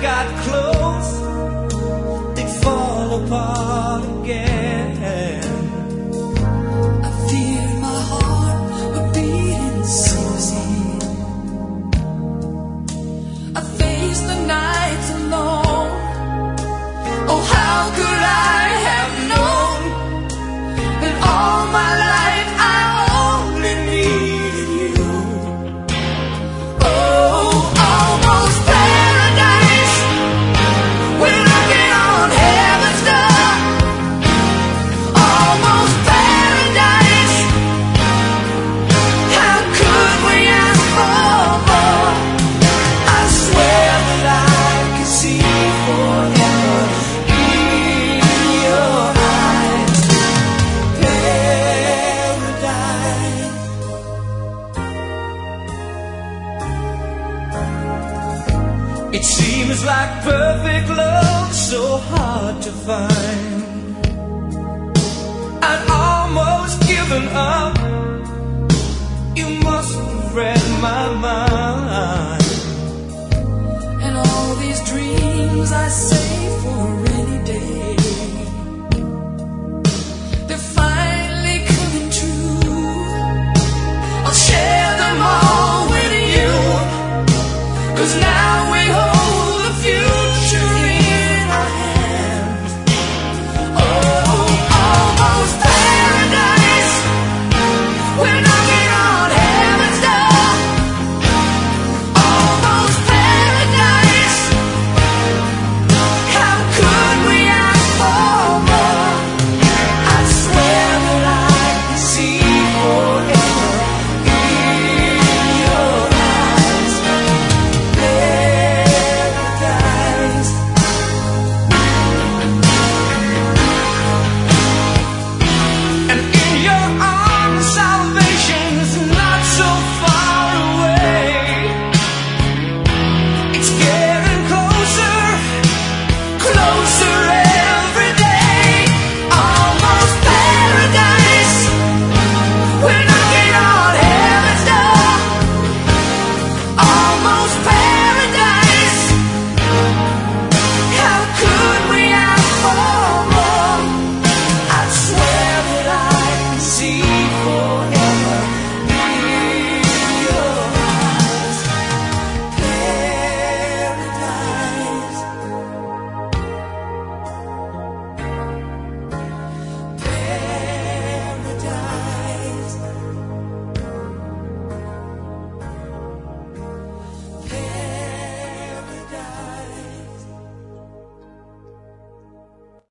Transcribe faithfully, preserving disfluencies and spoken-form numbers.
got close, they'd fall apart again. I feared my heart would beat in Susie. I faced the nights alone. Oh, how could I have known that all my life I only needed you? Oh, almost paradise. We're knocking on heaven's door. Almost paradise. How could we ask for more? I swear that I could see forever in your eyes. Paradise. It seems like perfect love, so hard to find. I'd almost given up. You must have read my mind.